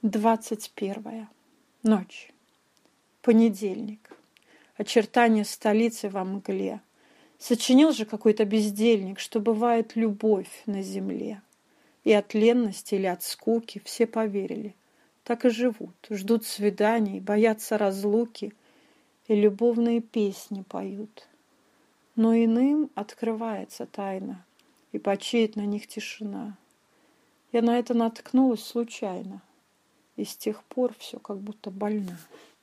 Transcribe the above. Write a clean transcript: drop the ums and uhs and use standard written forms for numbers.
21. Ночь. Понедельник. Очертания столицы во мгле. Сочинил же какой-то бездельник, что бывает любовь на земле. И от ленности или от скуки все поверили. Так и живут, ждут свиданий, боятся разлуки и любовные песни поют. Но иным открывается тайна, и почиет на них тишина. Я на это наткнулась случайно, и с тех пор все как будто больна.